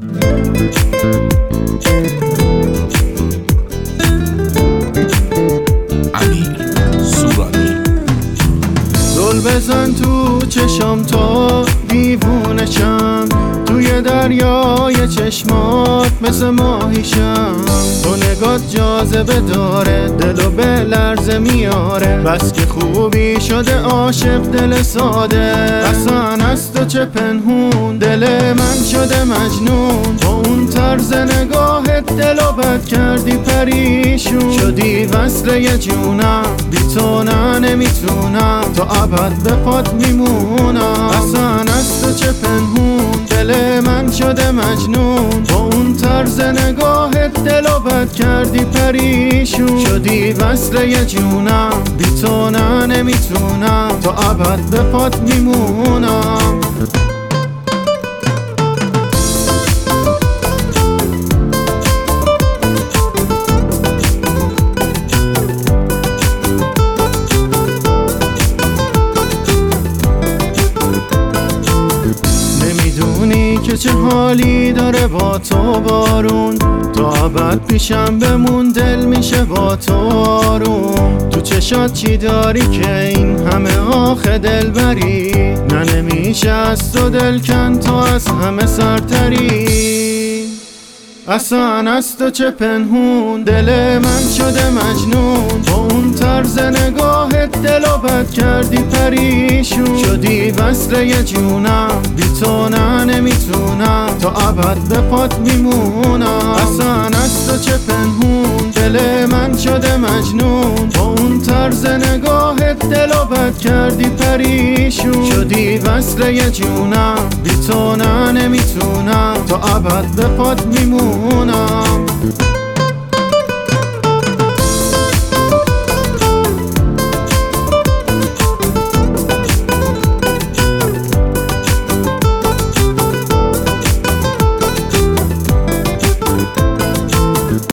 بزن تو چشم تا دیوونشم، توی دریای چشمات مثل ماهیشم. تو نگات جاذبه داره، دلو به لرزه میاره، بس که خوبی شده عاشق دل ساده. اصلا از تو چه پنهون، دل من شده مجنون. با اون طرز نگاهت دلو بد کردی پریشون. شدی وصل یه جونم، بی تو نه نمیتونم، تا ابد به پات میمونم. اصلا از تو چه پنهون، دل من شده مجنون. با اون طرز نگاهت دلو بد کردی پریشون. شدی وصل یه جونم، بی تو نه نمیتونم، تا ابد به پات میمونم. که چه حالی داره با تو بارون، تا ابد پیشم بمون، دل میشه با تو آروم. تو چشات چی داری که این همه آخه دل بری؟ نه نمیشه از تو دل کن، تو از همه سرتری. اصلا از تو چه پنهون، دل من شده مجنون. با اون طرز نگاهت دلو بد کردی پریشون. شدی وصل یه جونم، بی تو نه نمیتونم، تا ابد به پات میمونم. اصلا از تو چه پنهون، دل من شده مجنون. با اون طرز نگاهت دلو بد کردی پریشون. شدی وصل یه جونم، بی تو نه نمیتونم، تا ابد به پات میمونم.